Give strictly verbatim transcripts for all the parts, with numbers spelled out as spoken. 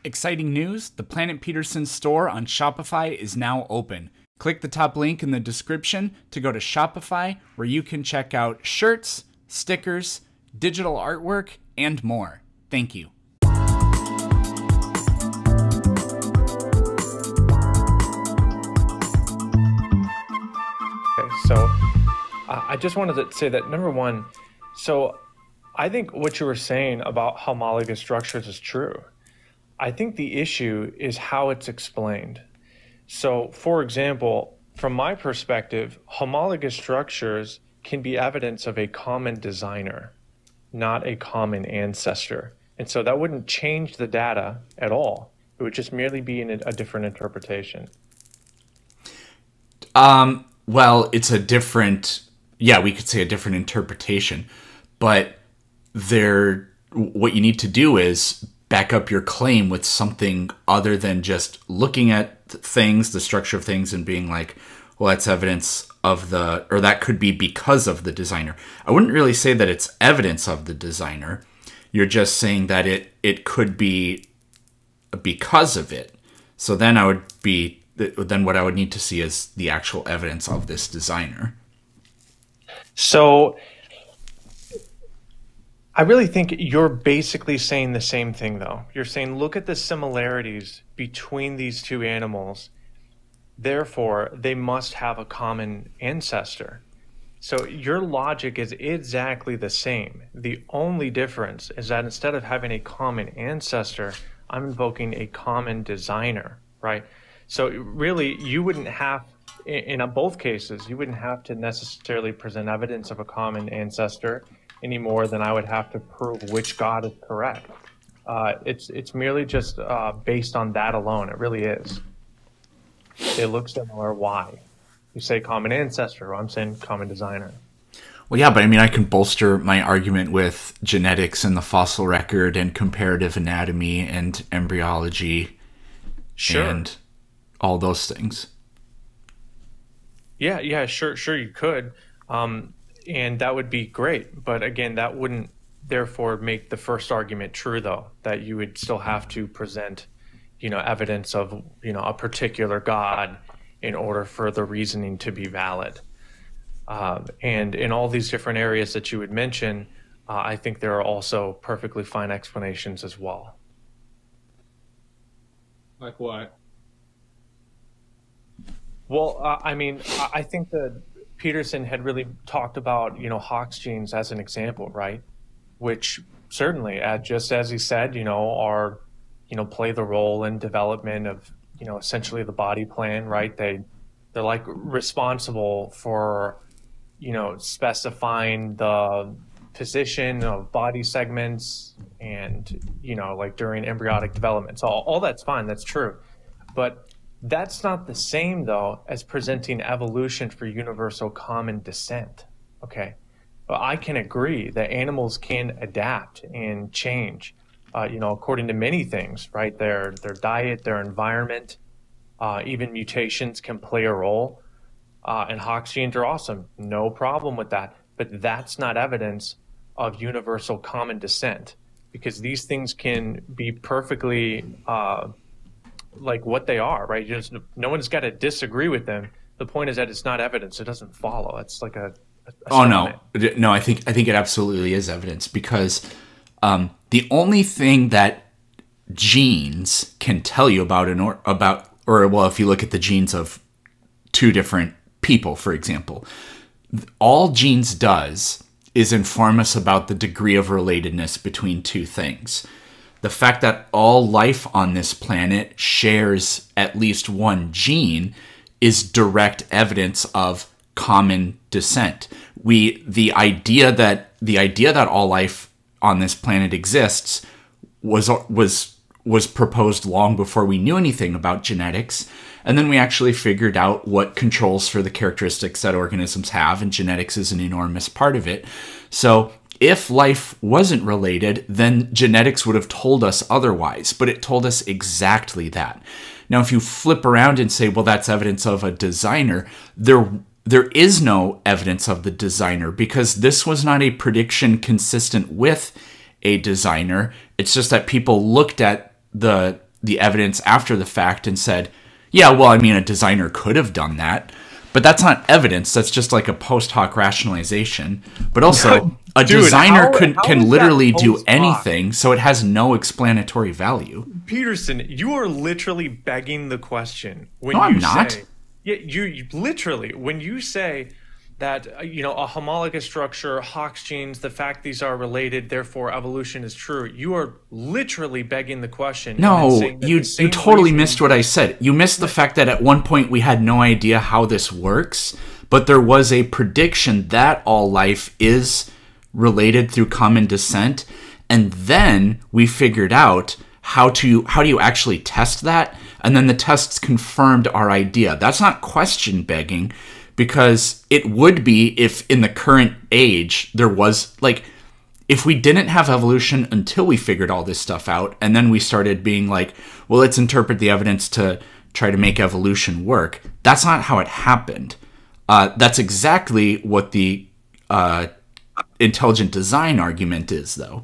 Exciting news! The Planet Peterson store on Shopify is now open. Click the top link in the description to go to Shopify, where you can check out shirts, stickers, digital artwork, and more. Thank you. Okay, so uh, I just wanted to say that, number one, so I think what you were saying about homologous structures is true. I think the issue is how it's explained. So, for example, from my perspective, homologous structures can be evidence of a common designer, not a common ancestor. And so that wouldn't change the data at all. It would just merely be in a, a different interpretation. Um, well, it's a different, yeah, we could say a different interpretation, but there, what you need to do is back up your claim with something other than just looking at things, the structure of things, and being like, well, that's evidence of the, or that could be because of the designer. I wouldn't really say that it's evidence of the designer. You're just saying that it, it could be because of it. So then I would be, then what I would need to see is the actual evidence of this designer. So I really think you're basically saying the same thing, though. You're saying, look at the similarities between these two animals. Therefore, they must have a common ancestor. So your logic is exactly the same. The only difference is that instead of having a common ancestor, I'm invoking a common designer, right? So really, you wouldn't have, in both cases, you wouldn't have to necessarily present evidence of a common ancestor any more than I would have to prove which God is correct. Uh, it's it's merely just uh, based on that alone. It really is. They look similar. Why? You say common ancestor. I'm saying common designer. Well, yeah, but I mean, I can bolster my argument with genetics and the fossil record and comparative anatomy and embryology, sure, and all those things. Yeah, yeah, sure, sure, you could. Um, And that would be great. But again, that wouldn't therefore make the first argument true, though, that you would still have to present, you know, evidence of, you know, a particular God in order for the reasoning to be valid. Uh, and in all these different areas that you would mention, uh, I think there are also perfectly fine explanations as well. Like what? Well, uh, I mean, I think that Peterson had really talked about, you know, Hox genes as an example, right? Which certainly, uh, just as he said, you know, are, you know, play the role in development of, you know, essentially the body plan, right? They, they're like responsible for, you know, specifying the position of body segments and, you know, like during embryonic development. So all, all that's fine, that's true. But that's not the same, though, as presenting evolution for universal common descent, okay? But I can agree that animals can adapt and change, uh, you know, according to many things, right? Their, their diet, their environment, uh, even mutations can play a role. Uh, and Hox genes are awesome, no problem with that. But that's not evidence of universal common descent, because these things can be perfectly uh, like what they are, right? Just no one's got to disagree with them. The point is that it's not evidence; it doesn't follow. It's like a, a oh no, no. I think I think it absolutely is evidence, because um, the only thing that genes can tell you about an or about or well, if you look at the genes of two different people, for example, all genes does is inform us about the degree of relatedness between two things. The fact that all life on this planet shares at least one gene is direct evidence of common descent. We the idea that the idea that all life on this planet exists was was was proposed long before we knew anything about genetics, and then we actually figured out what controls for the characteristics that organisms have, and genetics is an enormous part of it. So if life wasn't related, then genetics would have told us otherwise, but it told us exactly that. Now, if you flip around and say, well, that's evidence of a designer, there there is no evidence of the designer, because this was not a prediction consistent with a designer. It's just that people looked at the the evidence after the fact and said, yeah, well, I mean, a designer could have done that, but that's not evidence. That's just like a post hoc rationalization. But also, a Dude, designer how- could, how can is literally that do post hoc? anything, so it has no explanatory value. Peterson, you are literally begging the question when No, you I'm not. say, yeah, you, you literally when you say that uh, you know a homologous structure, Hox genes, the fact these are related, therefore evolution is true. You are literally begging the question. and then No, saying that you the same you totally reasoning- missed what I said. You missed the fact that at one point we had no idea how this works, but there was a prediction that all life is related through common descent, and then we figured out how to how do you actually test that, and then the tests confirmed our idea. That's not question begging, because it would be if in the current age there was, like, if we didn't have evolution until we figured all this stuff out, and then we started being like, well, let's interpret the evidence to try to make evolution work. That's not how it happened. Uh, that's exactly what the uh, intelligent design argument is, though.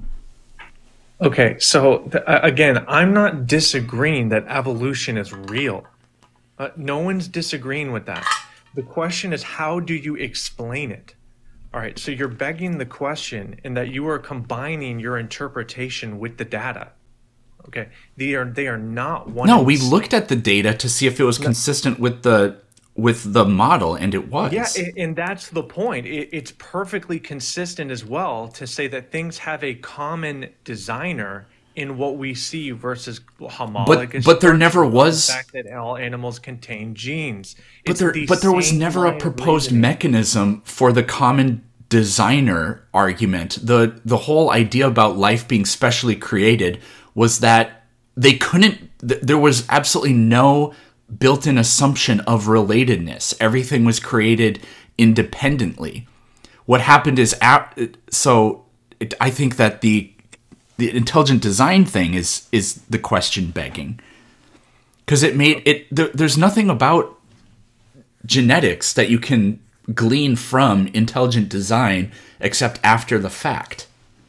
Okay, so th- uh, again, I'm not disagreeing that evolution is real. Uh, no one's disagreeing with that. The question is, how do you explain it? All right, so you're begging the question in that you are combining your interpretation with the data. Okay, they are they are not one. No, and we the same. looked at the data to see if it was consistent with the with the model, and it was. Yeah, a- and that's the point. It, it's perfectly consistent as well to say that things have a common designer in what we see versus homologous. but there never structure, was- the fact that all animals contain genes. But It's there, the but there was same never a line of proposed reasoning. mechanism for the common designer argument. The the whole idea about life being specially created was that they couldn't. Th- there was absolutely no built-in assumption of relatedness. Everything was created independently. What happened is, ap- so it, I think that the the intelligent design thing is is the question begging, because it made it. There, there's nothing about genetics that you can glean from intelligent design except after the fact.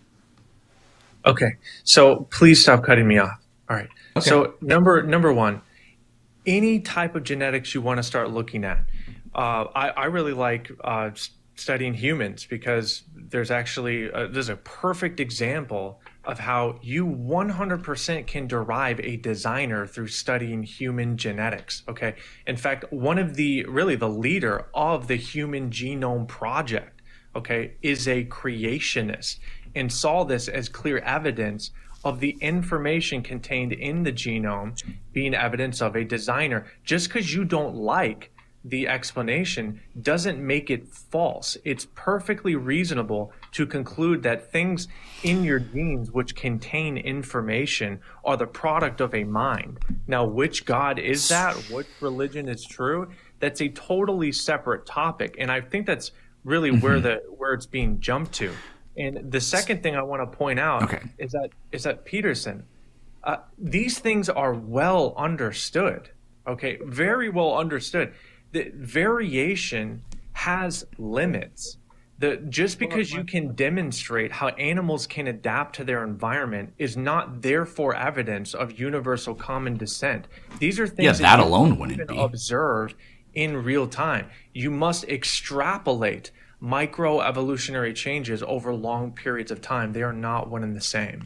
Okay, so please stop cutting me off. All right. Okay. So number number one, any type of genetics you want to start looking at. Uh, I, I really like uh, s- studying humans because there's actually a, there's a perfect example of how you one hundred percent can derive a designer through studying human genetics. Okay. In fact, one of the really the leader of the Human Genome Project, okay, is a creationist and saw this as clear evidence of the information contained in the genome being evidence of a designer. Just because you don't like the explanation doesn't make it false. It's perfectly reasonable to conclude that things in your genes which contain information are the product of a mind. Now, which God is that? Which religion is true? That's a totally separate topic. And I think that's really where the where it's being jumped to. And the second thing I want to point out Okay. is that is that Peterson, uh, these things are well understood. Okay, very well understood. The variation has limits. The just because you can demonstrate how animals can adapt to their environment is not therefore evidence of universal common descent. These are things Yeah, that you alone can't wouldn't even be. observe in real time. You must extrapolate microevolutionary changes over long periods of time. They are not one and the same.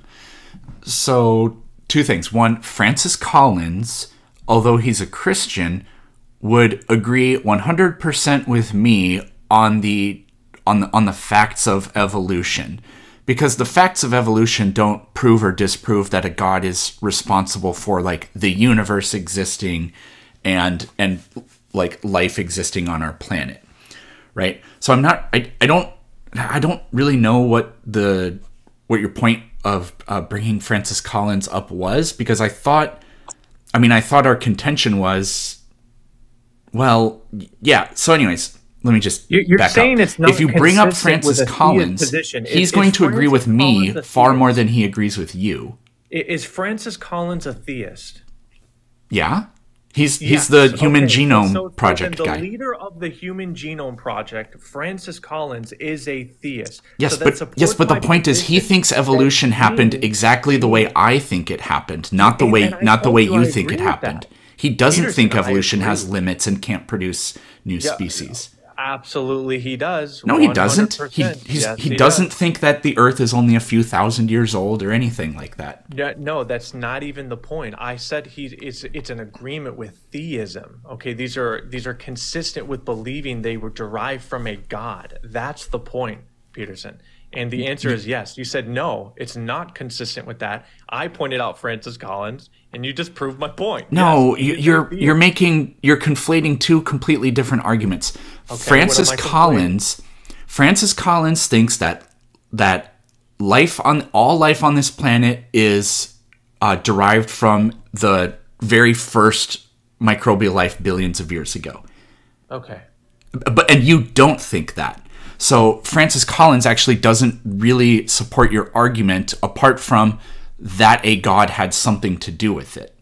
So, two things. One, Francis Collins, although he's a Christian, would agree one hundred percent with me on the on the, on the facts of evolution, because the facts of evolution don't prove or disprove that a god is responsible for, like, the universe existing and and like life existing on our planet, right? So I'm not I, I don't I don't really know what the what your point of uh, bringing Francis Collins up was, because I thought I mean I thought our contention was, well, yeah. So, anyways, let me just You- you're back saying up. it's not If you bring up consistent with Francis a theist Collins, position. Is- he's is going to agree with Francis me Collins a far more theist? than he agrees with you. I- Is Francis Collins a theist? Yeah, He's he's the Yes. Human Okay. So, Genome so, so then Project the guy. leader of the Human Genome Project, Francis Collins, is a theist. Yes, So that but yes, supports but the my point is, he position thinks that evolution happened genes, exactly the way genes, I think it happened, not the and, and way I not the told way you you I think it agree with happened. that. He doesn't Peterson, think I evolution agree. has limits and can't produce new Yeah, species. absolutely he does. No, he doesn't. He one hundred percent. he's, Yes, he he doesn't does. think that the Earth is only a few thousand years old or anything like that. Yeah, no, that's not even the point. I said he it's it's an agreement with theism. Okay, these are these are consistent with believing they were derived from a god. That's the point, Peterson. And the answer is yes. You said no, it's not consistent with that. I pointed out Francis Collins, and you just proved my point. No, Yes, he you, is a you're theist. you're making you're conflating two completely different arguments. Okay, Francis what am I conflating? Collins, Francis Collins thinks that that life on all life on this planet is uh, derived from the very first microbial life billions of years ago. Okay. But and you don't think that. So Francis Collins actually doesn't really support your argument apart from that a god had something to do with it.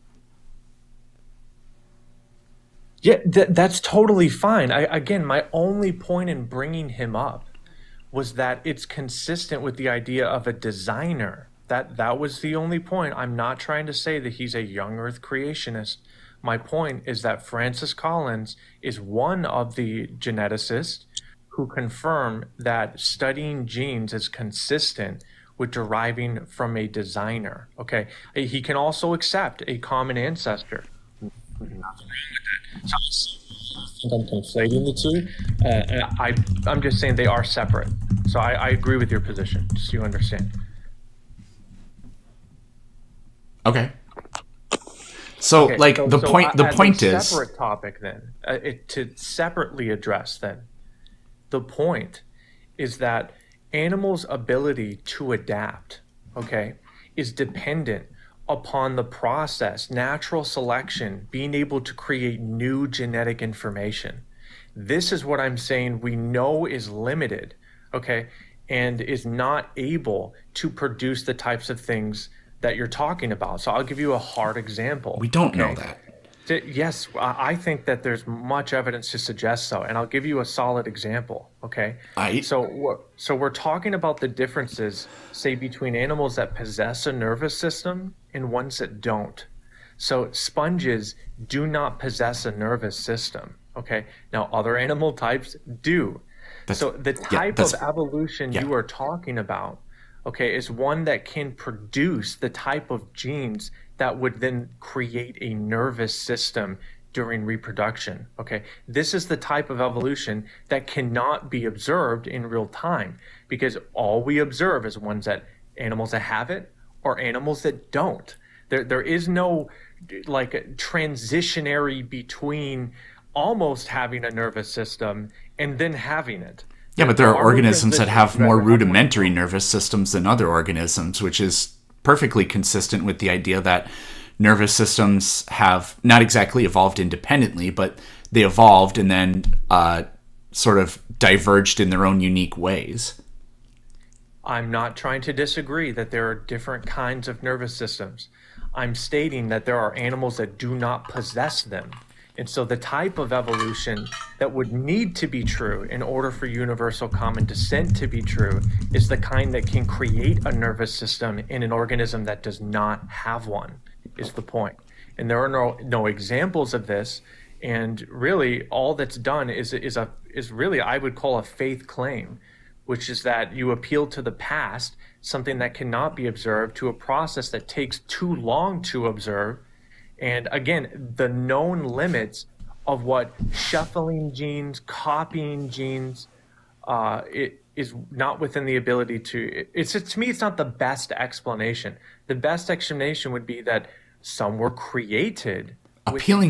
Yeah, th- that's totally fine. I, again, my only point in bringing him up was that it's consistent with the idea of a designer. That that was the only point. I'm not trying to say that he's a young Earth creationist. My point is that Francis Collins is one of the geneticists who confirm that studying genes is consistent with deriving from a designer. Okay, he can also accept a common ancestor. Nothing wrong with that. So I think I'm conflating the two. Uh, I, I'm just saying they are separate. So I, I agree with your position, just so you understand. Okay. So, Okay, like so, the so point, the as point a is, separate topic then, uh, it, to separately address then, the point is that animals' ability to adapt, okay, is dependent upon the process, natural selection, being able to create new genetic information. This is what I'm saying we know is limited, okay, and is not able to produce the types of things that you're talking about. So I'll give you a hard example. we don't okay? know that. Yes, I I think that there's much evidence to suggest so, and I'll give you a solid example. Okay, I so we're, so we're talking about the differences, say, between animals that possess a nervous system and ones that don't. So sponges do not possess a nervous system. Okay, now other animal types do. That's, So the yeah, type that's of evolution yeah. you are talking about, okay, is one that can produce the type of genes that would then create a nervous system during reproduction. Okay, this is the type of evolution that cannot be observed in real time because all we observe is ones that animals that have it or animals that don't. There, there is no like transitionary between almost having a nervous system and then having it. Yeah, but there are no organisms that have transition. more Right, right. rudimentary nervous systems than other organisms, which is perfectly consistent with the idea that nervous systems have not exactly evolved independently, but they evolved and then uh, sort of diverged in their own unique ways. I'm not trying to disagree that there are different kinds of nervous systems. I'm stating that there are animals that do not possess them. And so the type of evolution that would need to be true in order for universal common descent to be true is the kind that can create a nervous system in an organism that does not have one, is the point. And there are no, no examples of this. And really all that's done is, is, a, is really, I would call a faith claim, which is that you appeal to the past, something that cannot be observed, to a process that takes too long to observe. And again, the known limits of what shuffling genes, copying genes, uh, it is not within the ability to, it's to me, it's not the best explanation. The best explanation would be that some were created with Appealing.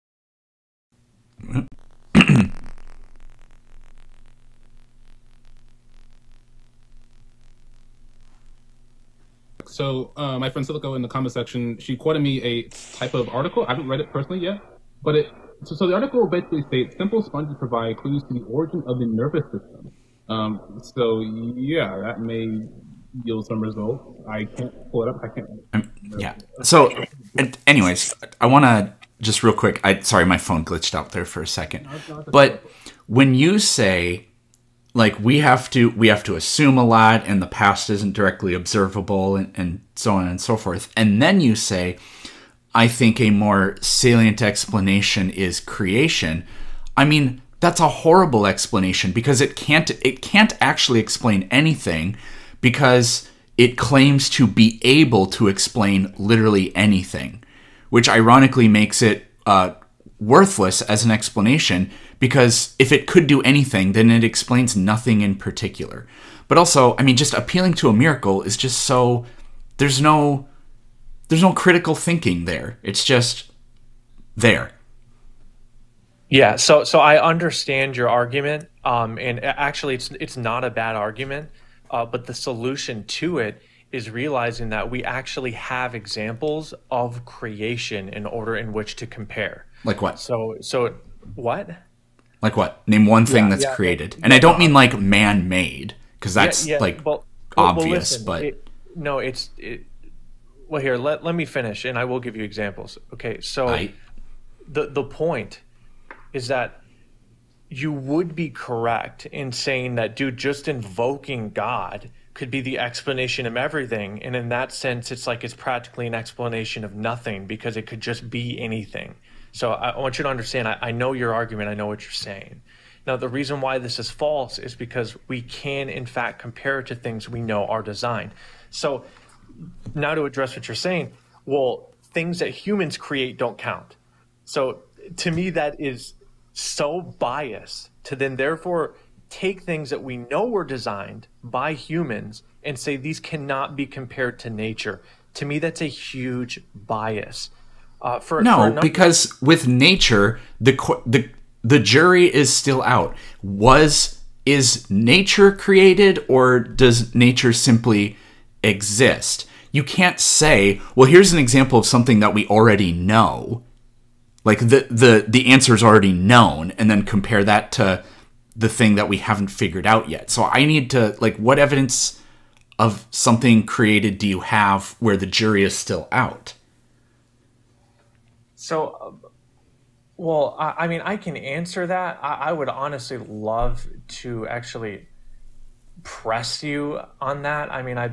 So uh, my friend Silico in the comment section, she quoted me a type of article. I haven't read it personally yet, but it. So, so the article basically states simple sponges provide clues to the origin of the nervous system. Um, so yeah, that may yield some results. I can't pull it up. I can't. Um, yeah. So, and anyways, I want to just real quick. I sorry, my phone glitched out there for a second. But when you say, like, we have to we have to assume a lot, and the past isn't directly observable, and, and so on and so forth, and then you say, I think a more salient explanation is creation. I mean, that's a horrible explanation because it can't it can't actually explain anything, because it claims to be able to explain literally anything, which ironically makes it uh, worthless as an explanation, because if it could do anything, then it explains nothing in particular. But also, I mean, just appealing to a miracle is just so, there's no, there's no critical thinking there. It's just there. Yeah, so so I understand your argument, um, and actually, it's it's not a bad argument, uh, but the solution to it is realizing that we actually have examples of creation in order in which to compare. Like what? So so what? Like what? Name one thing Yeah, that's yeah, created, but- and I don't mean like man-made, because that's Yeah, yeah, like well- well, well, obvious. listen, but it- no, it's it, well here. Let let me finish, and I will give you examples. Okay, so I, the the point is that you would be correct in saying that, dude, just invoking God could be the explanation of everything. And in that sense, it's like it's practically an explanation of nothing, because it could just be anything. So I, I want you to understand, I, I know your argument, I know what you're saying. Now, the reason why this is false is because we can, in fact, compare it to things we know are designed. So now to address what you're saying, well, things that humans create don't count. So to me, that is so biased to then therefore take things that we know were designed by humans and say these cannot be compared to nature. To me, that's a huge bias. Uh, for, for a no, number- because with nature, the qu- the the jury is still out. Was is nature created, or does nature simply exist? You can't say, well, here's an example of something that we already know. Like the, the, the answer is already known, and then compare that to the thing that we haven't figured out yet. So I need to, like, what evidence of something created do you have where the jury is still out? So, uh, well, I, I mean, I can answer that. I, I would honestly love to actually press you on that. I mean, I,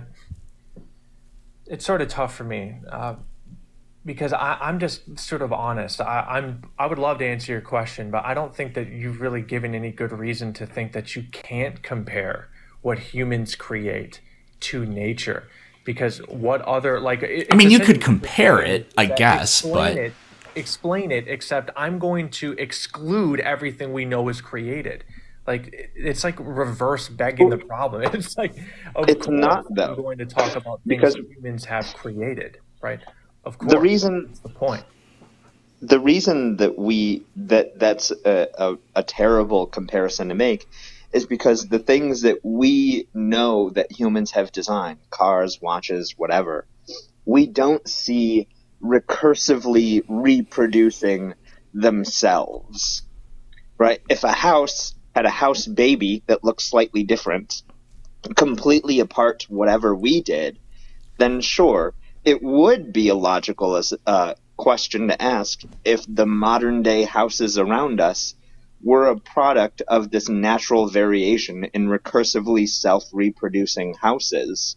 it's sort of tough for me. Uh, Because I, I'm just sort of honest. I, I'm. I would love to answer your question, but I don't think that you've really given any good reason to think that you can't compare what humans create to nature. Because what other like? It, I mean, it's you could essentially compare it, I that guess, explain but it, explain it. Except I'm going to exclude everything we know is created. Like it- it's like reverse begging the problem. It's like of It's course not, I'm though, going to talk about things because that humans have created, right? Of course, the reason that's the point. the reason that we that that's a, a, a terrible comparison to make is because the things that we know that humans have designed, cars, watches, whatever, we don't see recursively reproducing themselves, right? If a house had a house baby that looks slightly different, completely apart to whatever we did, then sure, it would be a logical uh, question to ask if the modern day houses around us were a product of this natural variation in recursively self-reproducing houses.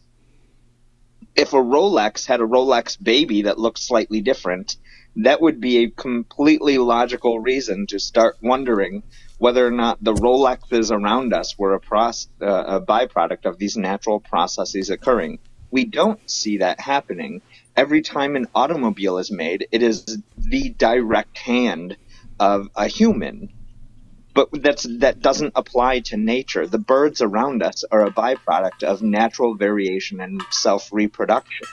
If a Rolex had a Rolex baby that looked slightly different, that would be a completely logical reason to start wondering whether or not the Rolexes around us were a, proce- uh, a byproduct of these natural processes occurring. We don't see that happening. Every time an automobile is made, it is the direct hand of a human. But that's, that doesn't apply to nature. The birds around us are a byproduct of natural variation and self-reproduction.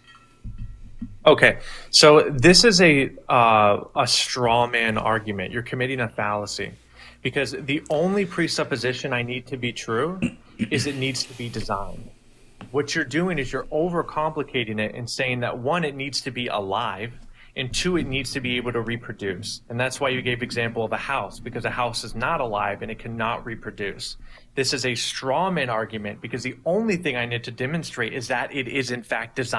Okay, so this is a uh, a straw man argument. You're committing a fallacy, because the only presupposition I need to be true is it needs to be designed. What you're doing is you're overcomplicating it and saying that one, it needs to be alive, and two, it needs to be able to reproduce. And that's why you gave example of a house, because a house is not alive and it cannot reproduce. This is a straw man argument, because the only thing I need to demonstrate is that it is in fact designed.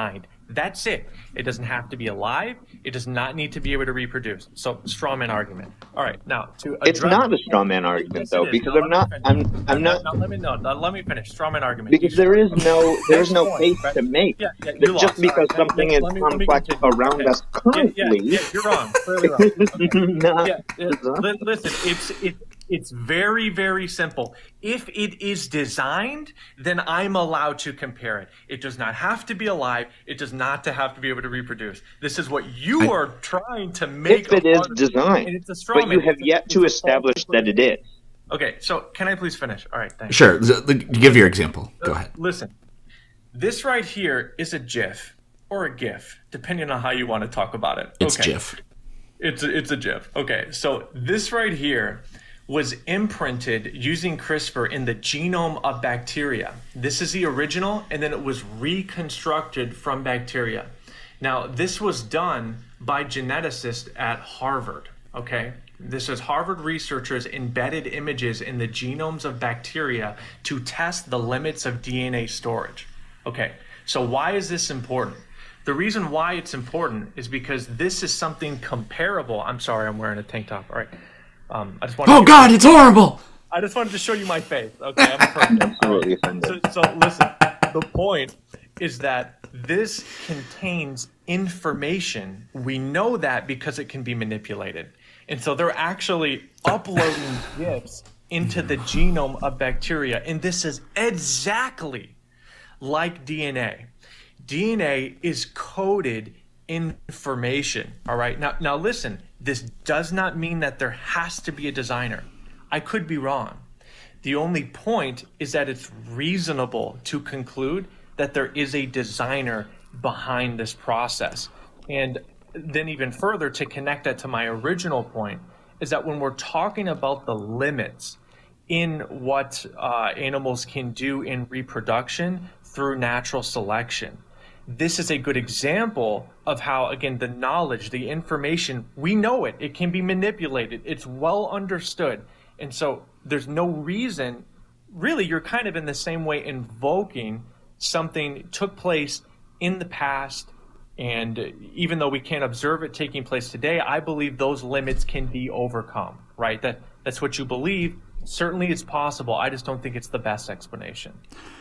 That's it. It doesn't have to be alive. It does not need to be able to reproduce. So, straw man argument. All right, now to address, it's not a straw man argument yes, though, because I'm not. I'm. I'm not. No, let me no. no, Let me finish. Straw man argument. Because there is no. There is no case to make. Yeah, yeah, you just lost. because Right. something Let is me- let me complex continue. around Okay. us currently. Yeah, yeah, yeah, you're wrong. Clearly wrong. Okay. not Yeah, yeah, design. li- listen, it's it, it's very very simple. If it is designed, then I'm allowed to compare it. It does not have to be alive. It does not to have to be able to reproduce. This is what you I- are trying to make. If it a is part of- designed, and it's a straw but you man. have It's a- yet it's to a establish false that it is. Okay, so can I please finish? All right, thanks. Sure. The- the- give your example. Go ahead. Listen, this right here is a GIF or a GIF, depending on how you want to talk about it. It's okay. GIF. It's a, it's a GIF. Okay, so this right here was imprinted using CRISPR in the genome of bacteria. This is the original, and then it was reconstructed from bacteria. Now, this was done by geneticists at Harvard, okay? This is Harvard researchers embedded images in the genomes of bacteria to test the limits of D N A storage. Okay, so why is this important? The reason why it's important is because this is something comparable. I'm sorry, I'm wearing a tank top. All right. Um, I just wanted Oh to, God, it's horrible. I just wanted to show you my face. Okay, I'm a person. Absolutely offended. So, so listen, the point is that this contains information. We know that because it can be manipulated. And so they're actually uploading GIFs into the genome of bacteria. And this is exactly like D N A. D N A is coded information. All right. Now, now listen, this does not mean that there has to be a designer. I could be wrong. The only point is that it's reasonable to conclude that there is a designer behind this process. And then even further, to connect that to my original point, is that when we're talking about the limits in what uh, animals can do in reproduction through natural selection, this is a good example of how, again, the knowledge, the information, we know it, it can be manipulated, it's well understood. And so there's no reason, really, you're kind of in the same way invoking something took place in the past. And even though we can't observe it taking place today, I believe those limits can be overcome, right? That that's what you believe. Certainly it's possible. I just don't think it's the best explanation.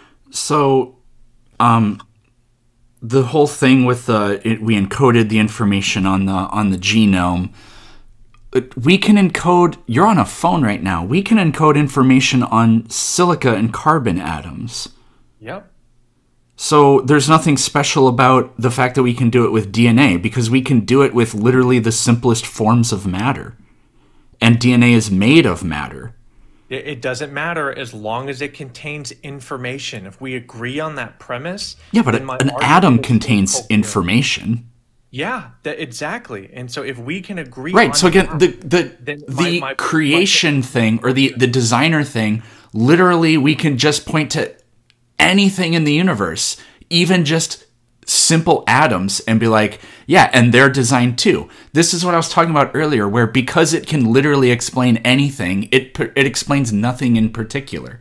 So, um, the whole thing with the it, we encoded the information on the on the genome. It, we can encode. You're on a phone right now. We can encode information on silica and carbon atoms. Yep. So there's nothing special about the fact that we can do it with D N A, because we can do it with literally the simplest forms of matter. And D N A is made of matter. It, it doesn't matter as long as it contains information. If we agree on that premise, Yeah, but then a- my an argument atom is contains coherent. information. Yeah, that, exactly. And so if we can agree, Right. on So again, that, the the then the my- my- creation thing, or the the designer thing, literally we can just point to anything in the universe, even just simple atoms, and be like, yeah, and they're designed too. This is what I was talking about earlier, where because it can literally explain anything, it per- it explains nothing in particular.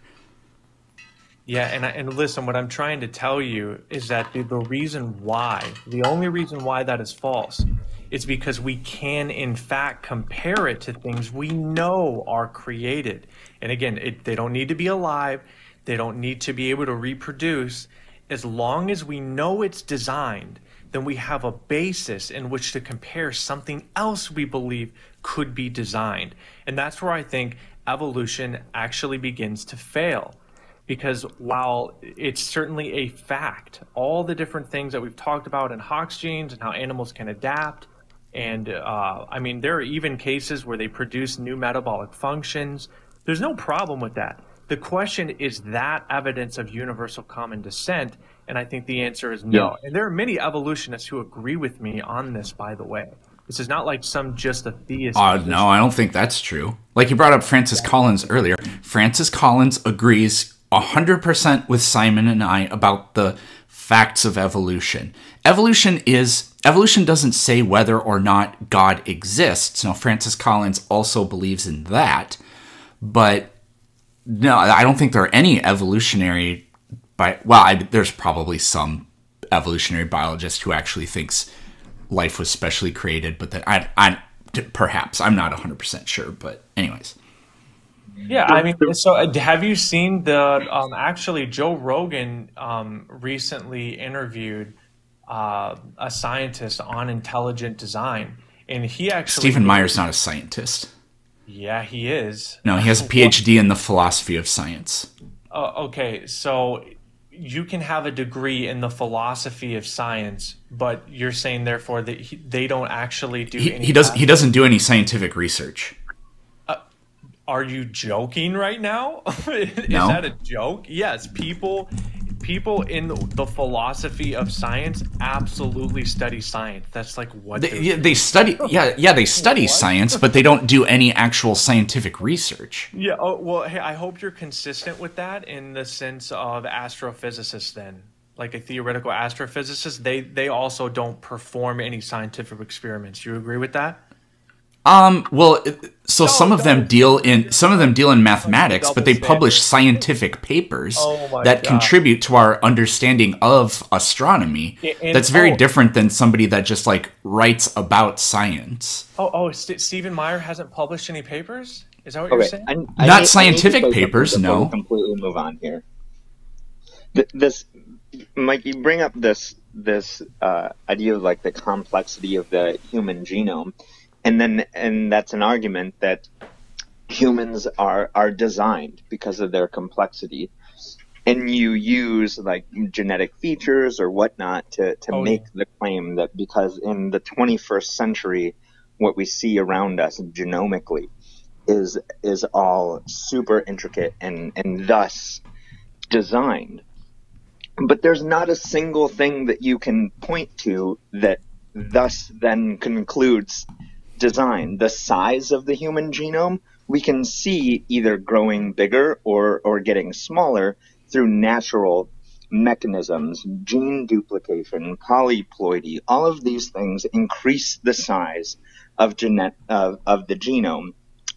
Yeah, and I, and listen, what I'm trying to tell you is that the, the reason why, the only reason why that is false, is because we can in fact compare it to things we know are created. And again, it, they don't need to be alive, they don't need to be able to reproduce. As long as we know it's designed, then we have a basis in which to compare something else we believe could be designed. And that's where I think evolution actually begins to fail. Because while it's certainly a fact, all the different things that we've talked about in Hox genes and how animals can adapt, and uh, I mean, there are even cases where they produce new metabolic functions. There's no problem with that. The question is that evidence of universal common descent, and I think the answer is no. Yeah. And there are many evolutionists who agree with me on this, by the way. This is not like some just a theist. Uh, no, I don't think that's true. Like you brought up Francis Collins earlier. Francis Collins agrees one hundred percent with Simon and I about the facts of evolution. Evolution is evolution doesn't say whether or not God exists. Now, Francis Collins also believes in that, but no, I don't think there are any evolutionary. By well, I, there's probably some evolutionary biologist who actually thinks life was specially created, but that I, I perhaps I'm not one hundred percent sure. But anyways. Yeah, I mean, so uh, have you seen the, um, actually Joe Rogan um, recently interviewed uh, a scientist on intelligent design, and he actually... Stephen Meyer's not a scientist. Yeah, he is. No, he has a P H D in the philosophy of science. Uh, okay, so you can have a degree in the philosophy of science, but you're saying therefore that he, they don't actually do He, any... he doesn't. He doesn't do any scientific research. Are you joking right now? Is No. that a joke? Yes, people people in the philosophy of science absolutely study science. That's like what They, they're- yeah, they study. Yeah, yeah, they study science, but they don't do any actual scientific research. Yeah, oh, well, hey, I hope you're consistent with that in the sense of astrophysicists then. Like a theoretical astrophysicist, they they also don't perform any scientific experiments. You agree with that? Um. Well, it- so some of no. them deal in some of them deal in mathematics, but they Double publish scientific papers Oh my that God. contribute to our understanding of astronomy. Yeah, and- That's very oh. different than somebody that just like writes about science. Oh, oh, St- Stephen Meyer hasn't published any papers? Is that what you're Okay, saying? I, I Not need- I need to scientific say something papers, before no. we completely move on here. Th- This, Mike, you bring up this this uh, idea of like the complexity of the human genome, and then and that's an argument that humans are are designed because of their complexity, and you use like genetic features or whatnot to to Oh, make yeah. the claim that because in the twenty-first century, what we see around us genomically is is all super intricate and and thus designed. But there's not a single thing that you can point to that thus then concludes design. The size of the human genome we can see either growing bigger or or getting smaller through natural mechanisms, gene duplication, polyploidy. All of these things increase the size of genet of, of the genome.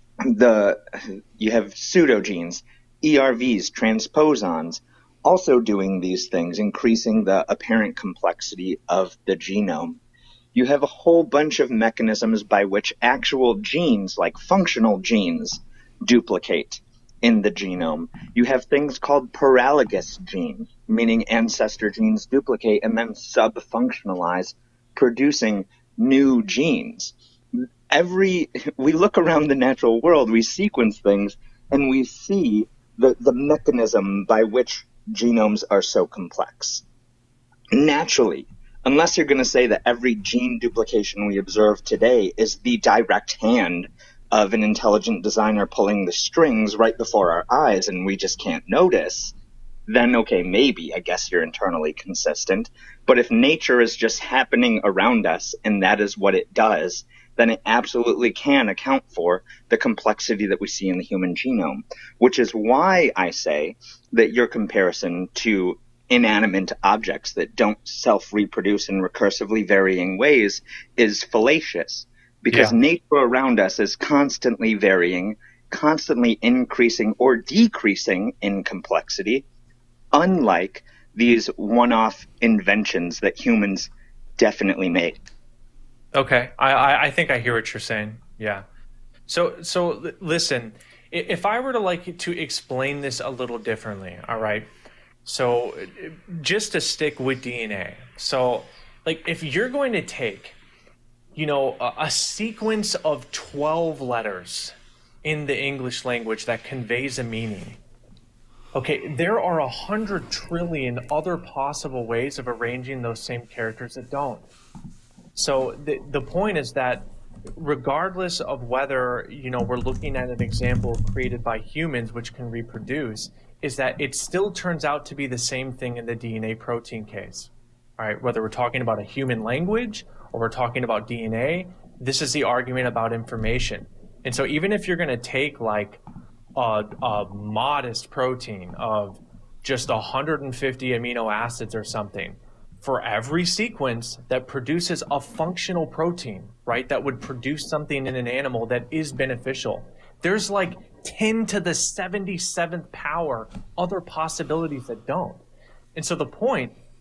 The you have pseudogenes, E R Vs, transposons, also doing these things, increasing the apparent complexity of the genome. You have a whole bunch of mechanisms by which actual genes, like functional genes, duplicate in the genome. You have things called paralogous genes, meaning ancestor genes duplicate and then sub-functionalize, producing new genes. Every we look around the natural world, we sequence things, and we see the, the mechanism by which genomes are so complex. Naturally, unless you're going to say that every gene duplication we observe today is the direct hand of an intelligent designer pulling the strings right before our eyes and we just can't notice, then okay, maybe, I guess you're internally consistent. But if nature is just happening around us and that is what it does, then it absolutely can account for the complexity that we see in the human genome, which is why I say that your comparison to inanimate objects that don't self-reproduce in recursively varying ways is fallacious, because Yeah. nature around us is constantly varying, constantly increasing or decreasing in complexity, unlike these one-off inventions that humans definitely made. Okay, I, I I think I hear what you're saying. Yeah. So so l- listen, i- if I were to like to explain this a little differently, all right. So uh, just to stick with D N A. So like if you're going to take, you know, a, a sequence of twelve letters in the English language that conveys a meaning. Okay, there are a hundred trillion other possible ways of arranging those same characters that don't. So the the point is that regardless of whether, you know, we're looking at an example created by humans which can reproduce, is that it still turns out to be the same thing in the D N A protein case. All right, whether we're talking about a human language or we're talking about D N A, this is the argument about information. And so even if you're going to take like a, a modest protein of just one hundred fifty amino acids or something, for every sequence that produces a functional protein, right, that would produce something in an animal that is beneficial, there's like ten to the seventy-seventh power other possibilities that don't. And so the point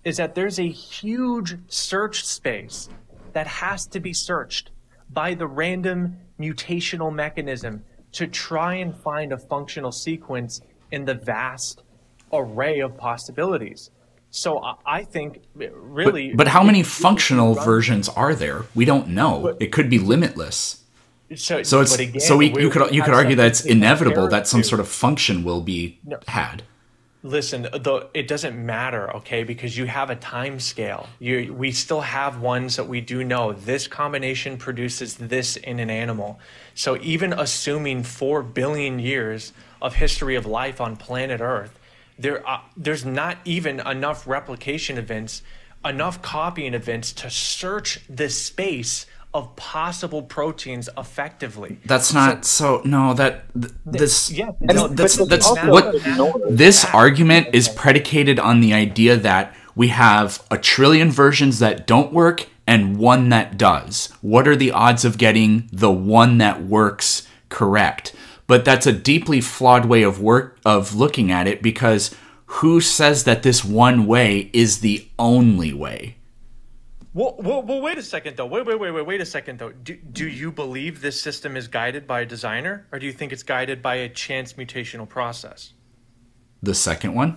is that there's a huge search space that has to be searched by the random mutational mechanism to try and find a functional sequence in the vast array of possibilities. So I think really... But, but how many functional versions are there? We don't know. But, it could be limitless. So, so it's again, so we, you could you could argue that it's inevitable that some to. sort of function will be no. had. Listen, the, it doesn't matter, okay, because you have a time scale. You, we still have ones that we do know. This combination produces this in an animal. So even assuming four billion years of history of life on planet Earth, there uh, there's not even enough replication events, enough copying events to search the space of possible proteins effectively. That's not so, so no that th- this yeah, th- no, that's but that's also, what this argument is predicated on, the idea that we have a trillion versions that don't work and one that does. What are the odds of getting the one that works correct? But that's a deeply flawed way of work of looking at it, because who says that this one way is the only way? Well, well, well, wait a second, though. Wait, wait, wait, wait, wait a second, though. Do, do you believe this system is guided by a designer, or do you think it's guided by a chance mutational process? The second one?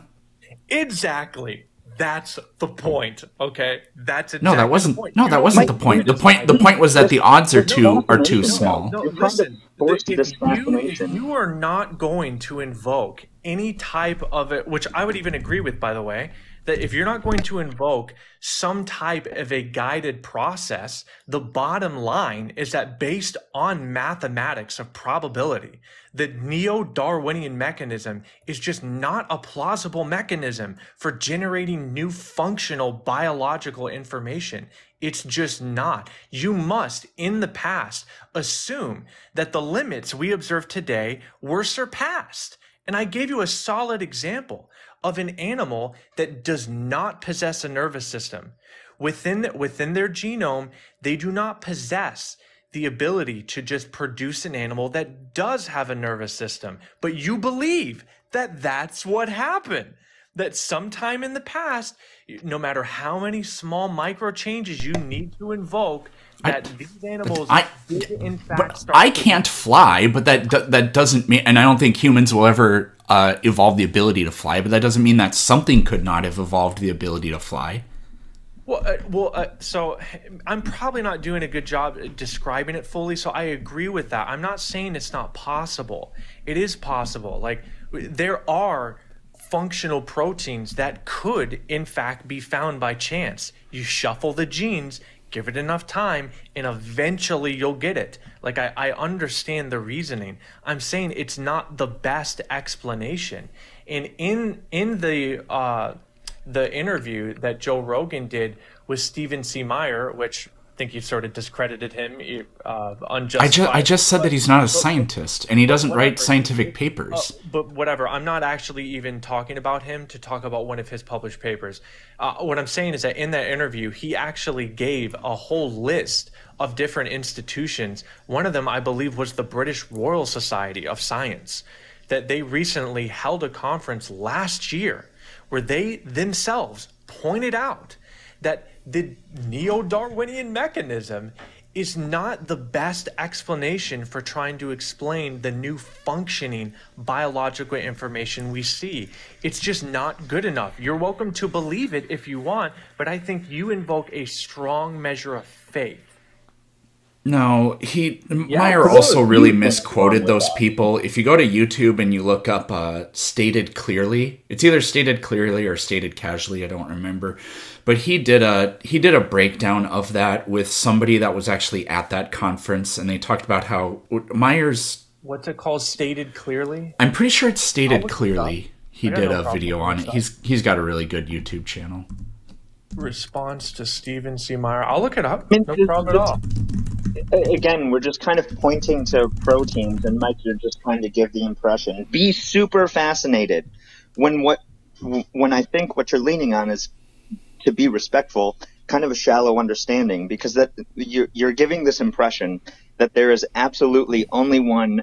Exactly. That's the point, okay? That's exactly no, that wasn't. the point. No, You that know, wasn't the point. The point. The point was that the odds are too are too small. No, listen. If you, if you are not going to invoke any type of it, which I would even agree with, by the way, that if you're not going to invoke some type of a guided process, the bottom line is that based on mathematics of probability, the neo-Darwinian mechanism is just not a plausible mechanism for generating new functional biological information. It's just not. You must, in the past, assume that the limits we observe today were surpassed. And I gave you a solid example of an animal that does not possess a nervous system. Within, within their genome, they do not possess the ability to just produce an animal that does have a nervous system. But you believe that that's what happened. That sometime in the past, no matter how many small micro changes you need to invoke, that I, these animals I, did in fact but start I can't fly, but that that doesn't mean, and I don't think humans will ever uh, evolve the ability to fly, but that doesn't mean that something could not have evolved the ability to fly. Well, uh, well, uh, so I'm probably not doing a good job describing it fully, so I agree with that. I'm not saying it's not possible. It is possible. Like, there are functional proteins that could, in fact, be found by chance. You shuffle the genes, give it enough time, and eventually you'll get it. Like, I, I understand the reasoning. I'm saying it's not the best explanation. And in in the uh, the interview that Joe Rogan did with Stephen C. Meyer, which I think you sort of discredited him uh, unjustified. I just, I just said that he's not a scientist, and he doesn't write scientific papers. Uh, but whatever, I'm not actually even talking about him to talk about one of his published papers. Uh, what I'm saying is that in that interview, he actually gave a whole list of different institutions. One of them, I believe, was the British Royal Society of Science, that they recently held a conference last year where they themselves pointed out that the neo-Darwinian mechanism is not the best explanation for trying to explain the new functioning biological information we see. It's just not good enough. You're welcome to believe it if you want, but I think you invoke a strong measure of faith. No, he yeah, Meyer also really misquoted those people. If you go to YouTube and you look up uh, stated clearly, it's either stated clearly or stated casually, I don't remember. But he did a he did a breakdown of that with somebody that was actually at that conference, and they talked about how Meyer's what's it called, stated clearly? I'm pretty sure it's stated clearly. He did no a video on it. He's he's got a really good YouTube channel. Response to Stephen C. Meyer. I'll look it up. No problem at all. Again, we're just kind of pointing to proteins, and Mike, you're just trying to give the impression. Be super fascinated when what when I think what you're leaning on is, to be respectful, kind of a shallow understanding, because that you're, you're giving this impression that there is absolutely only one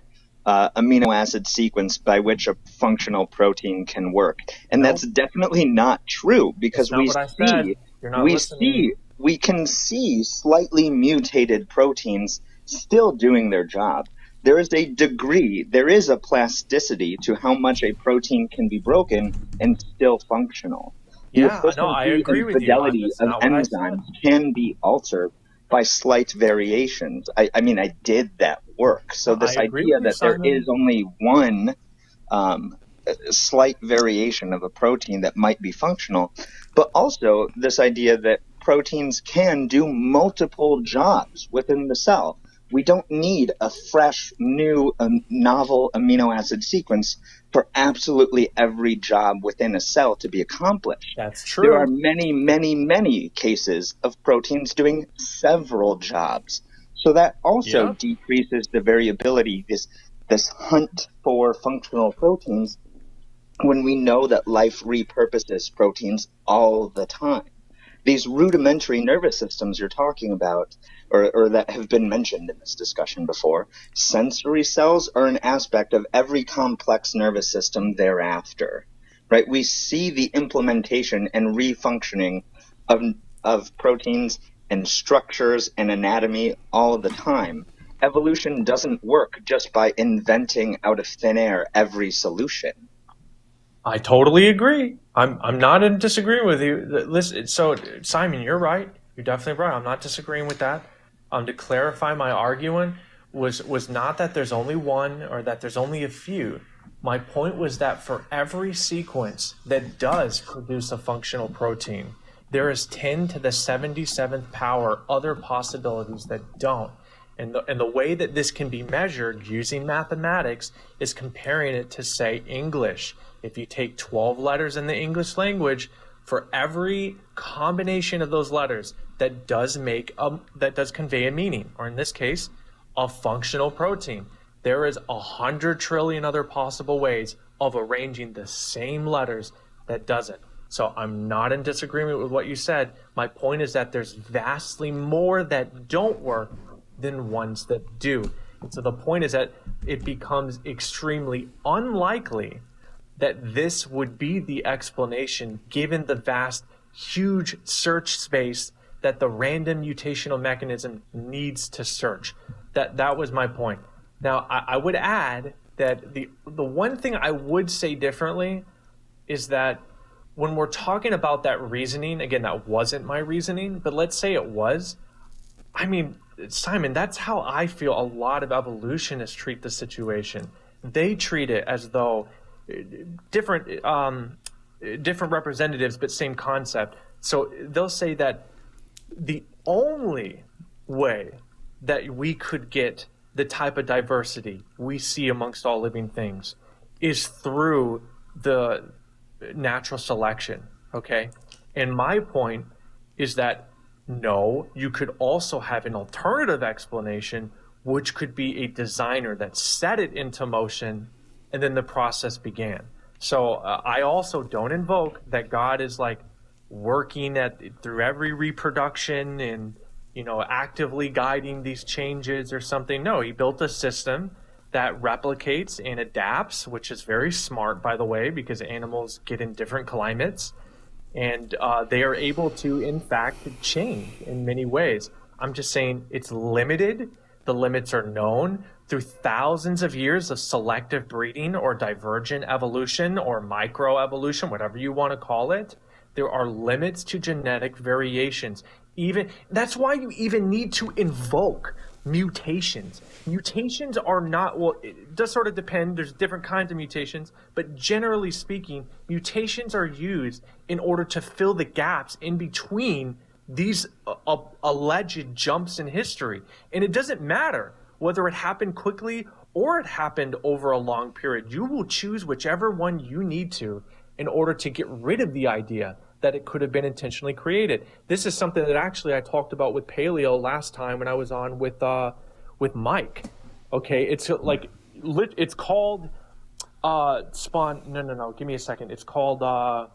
uh, amino acid sequence by which a functional protein can work. And Nope. that's definitely not true, because That's not we what I said. see, You're not we listening. see, we can see slightly mutated proteins still doing their job. There is a degree, there is a plasticity to how much a protein can be broken and still functional. The Yeah, no, I efficiency agree and with you. fidelity That's of not what I said. enzymes can be altered by slight variations. I, I mean, I did that work. So this I agree idea with you, that there Simon. is only one um, slight variation of a protein that might be functional, but also this idea that proteins can do multiple jobs within the cell. We don't need a fresh, new, um, novel amino acid sequence for absolutely every job within a cell to be accomplished. That's There are true. many, many, many cases of proteins doing several jobs. So that also Yep. decreases the variability, this this hunt for functional proteins, when we know that life repurposes proteins all the time. These rudimentary nervous systems you're talking about, or, or that have been mentioned in this discussion before, sensory cells are an aspect of every complex nervous system thereafter, right? We see the implementation and refunctioning of, of proteins and structures and anatomy all the time. Evolution doesn't work just by inventing out of thin air every solution. I totally agree. I'm I'm not in disagreeing with you. Listen, so Simon, you're right. You're definitely right. I'm not disagreeing with that. Um, to clarify, my argument was was not that there's only one or that there's only a few. My point was that for every sequence that does produce a functional protein, there is ten to the seventy-seventh power other possibilities that don't. And the, and the way that this can be measured using mathematics is comparing it to, say, English. If you take twelve letters in the English language, for every combination of those letters that does make a, that does convey a meaning, or in this case, a functional protein, there is a hundred trillion other possible ways of arranging the same letters that doesn't. So I'm not in disagreement with what you said. My point is that there's vastly more that don't work than ones that do. And so the point is that it becomes extremely unlikely that this would be the explanation given the vast, huge search space that the random mutational mechanism needs to search. That that was my point. Now, I, I would add that the the one thing I would say differently is that when we're talking about that reasoning, again, that wasn't my reasoning, but let's say it was. I mean, Simon, that's how I feel a lot of evolutionists treat the situation. They treat it as though different um, different representatives, but same concept. So they'll say that the only way that we could get the type of diversity we see amongst all living things is through the natural selection, okay? And my point is that no, you could also have an alternative explanation, which could be a designer that set it into motion and then the process began. So uh, I also don't invoke that God is like working at through every reproduction and, you know, actively guiding these changes or something. No, he built a system that replicates and adapts, which is very smart, by the way, because animals get in different climates and uh, they are able to, in fact, change in many ways. I'm just saying it's limited. The limits are known through thousands of years of selective breeding or divergent evolution or microevolution, whatever you want to call it. There are limits to genetic variations. Even that's why you even need to invoke mutations. Mutations are not, well, it does sort of depend. There's different kinds of mutations, but generally speaking, mutations are used in order to fill the gaps in between these uh, alleged jumps in history. And it doesn't matter whether it happened quickly or it happened over a long period. You will choose whichever one you need to in order to get rid of the idea that it could have been intentionally created. This is something that actually I talked about with paleo last time when I was on with uh, with Mike. Okay, it's like it's called uh, spawn. No, no, no. Give me a second. It's called uh,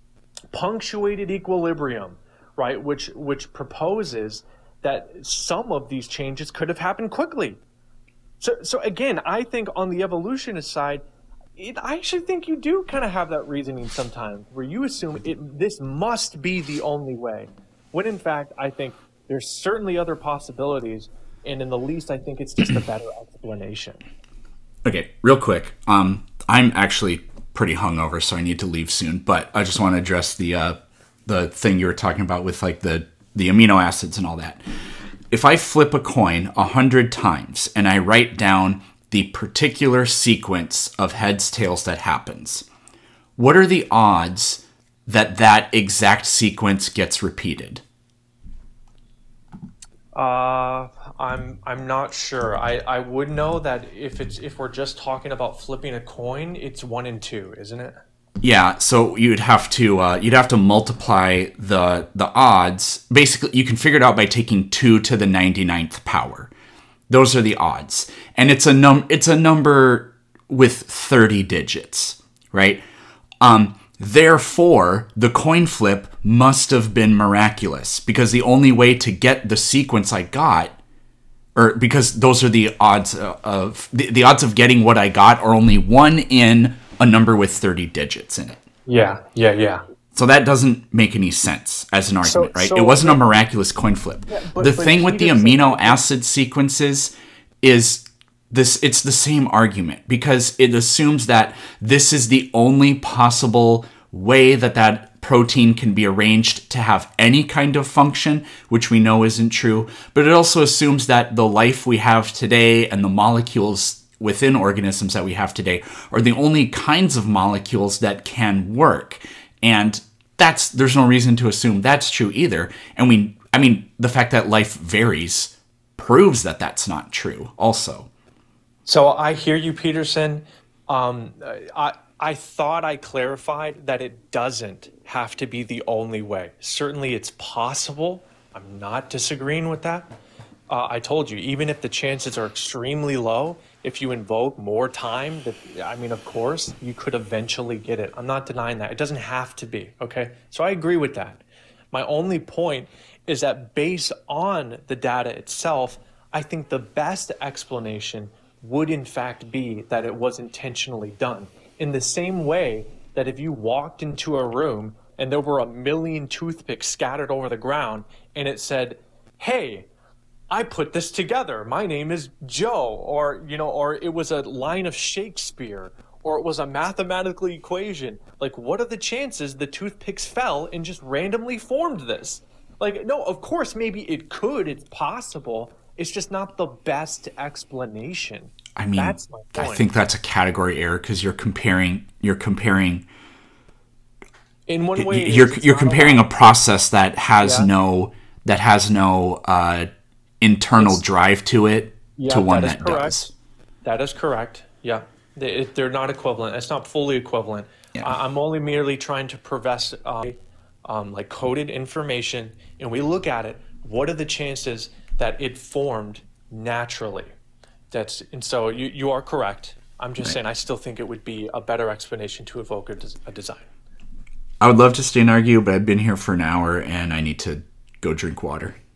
punctuated equilibrium, right? Which which proposes that some of these changes could have happened quickly. So, so again, I think on the evolutionist side, it, I actually think you do kind of have that reasoning sometimes, where you assume it this must be the only way, when in fact I think there's certainly other possibilities, and in the least, I think it's just a better explanation. Okay, real quick. Um, I'm actually pretty hungover, so I need to leave soon. But I just want to address the uh, the thing you were talking about with like the the amino acids and all that. If I flip a coin a hundred times and I write down the particular sequence of heads, tails that happens, what are the odds that that exact sequence gets repeated? Uh, I'm I'm not sure. I, I would know that if it's if we're just talking about flipping a coin, it's one and two, isn't it? Yeah, so you'd have to uh, you'd have to multiply the the odds. Basically, you can figure it out by taking two to the ninety-ninth power. Those are the odds, and it's a num it's a number with thirty digits, right? Um, therefore, the coin flip must have been miraculous, because the only way to get the sequence I got, or because those are the odds of the, the odds of getting what I got are only one in a number with thirty digits in it. Yeah, yeah, yeah. So that doesn't make any sense as an argument, So- right? so- it wasn't a miraculous coin flip. but- the but thing with the Peterson- amino acid sequences is this it's the same argument, because it assumes that this is the only possible way that that protein can be arranged to have any kind of function, which we know isn't true. But it also assumes that the life we have today and the molecules within organisms that we have today are the only kinds of molecules that can work. And that's there's no reason to assume that's true either. And we, I mean, the fact that life varies proves that that's not true also. So I hear you, Peterson. Um, I I thought I clarified that it doesn't have to be the only way. Certainly, it's possible. I'm not disagreeing with that. Uh, I told you, even if the chances are extremely low, if you invoke more time, that I mean, of course, you could eventually get it. I'm not denying that. It doesn't have to be, okay? So I agree with that. My only point is that based on the data itself, I think the best explanation would in fact be that it was intentionally done. In the same way that if you walked into a room and there were a million toothpicks scattered over the ground and it said, hey, I put this together. My name is Joe, or, you know, or it was a line of Shakespeare, or it was a mathematical equation. Like, what are the chances the toothpicks fell and just randomly formed this? Like, no, of course, maybe it could, it's possible. It's just not the best explanation. I mean, That's my I point. think that's a category error, because you're comparing you're comparing In one way, it you're is. It's you're not comparing allowed. a process that has Yeah. no that has no uh, internal It's- drive to it Yeah, to one that is that, correct. does. That is correct. Yeah, they, it- they're not equivalent. It's not fully equivalent. Yeah. I, I'm only merely trying to profess uh, um, like coded information, and we look at it. What are the chances that it formed naturally? That's and so you you are correct. I'm just saying I still think it would be a better explanation to evoke a, des- a design. I would love to stay and argue, but I've been here for an hour and I need to go drink water.